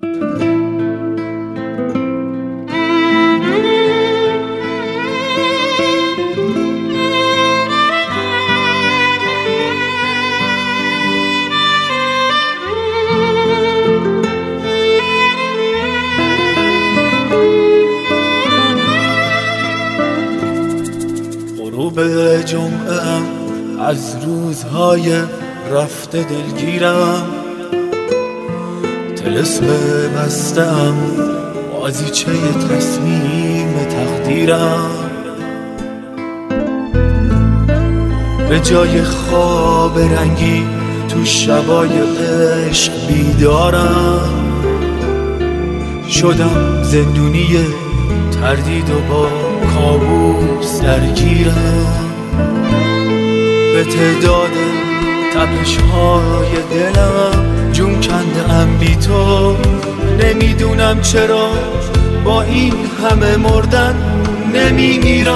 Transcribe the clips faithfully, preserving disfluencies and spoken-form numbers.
غروب جمعه ام از روزهای رفته دلگیرم، طلسم بستم بازیچه تصمیم تقدیرم. به جای خواب رنگی تو شبای عشق بیدارم، شدم زندونی تردید و با کابوس درگیرم. به تعداد تپش های دلم جون کنده ام بی تو، نمیدونم چرا با این همه مردن نمی میرم.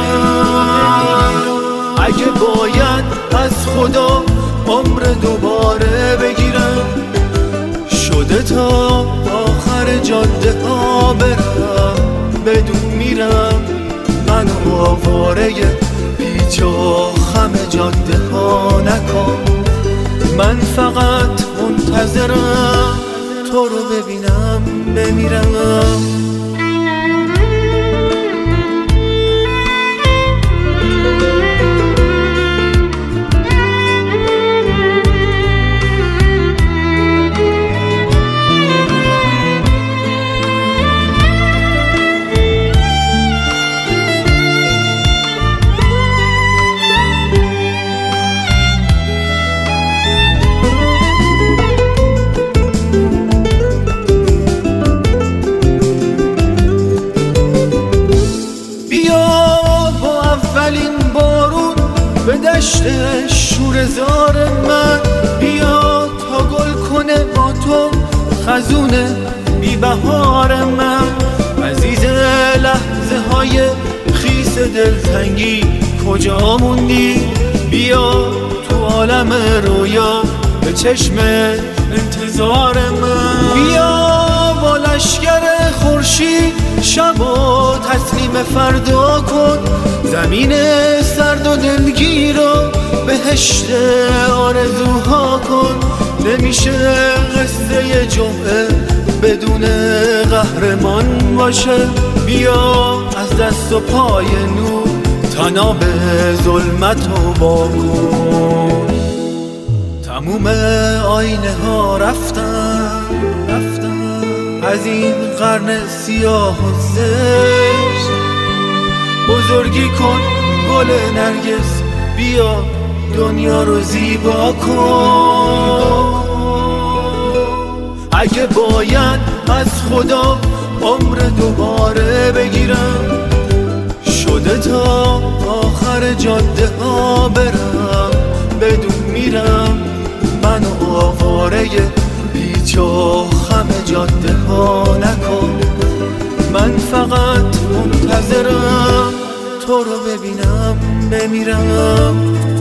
اگه باید از خدا عمر دوباره بگیرم، شده تا آخر جاده ها برم بدون میرم. من آواره بیجا خم جاده ها نکن، من فقط منتظرم تو رو ببینم بمیرم. به دشت شورزار من بیا تا گل کنه با تو خزون بی بهار من. عزیز لحظه های خیس دلتنگی کجا موندی؟ بیا تو عالم رویا به چشم انتظار من. بیا با لشگر خورشید شب و تسلیم فردا کن، زمین سرد و دلگیر رو بهشت آرزوها کن. نمیشه قصه جمعه بدون قهرمان باشه، بیا از دست و پای نور تناب ظلمت رو باکن. تموم آینه ها رفتن رفتن از این قرن سیاه و زشت. بزرگی کن گل نرگس، بیا دنیا رو زیبا کن. اگه باید از خدا عمر دوباره بگیرم، شده تا آخر جاده ها برم بدون میرم. من آواره بیجا خم جاده ها نکن، من فقط منتظرم تو رو ببینم بمیرم.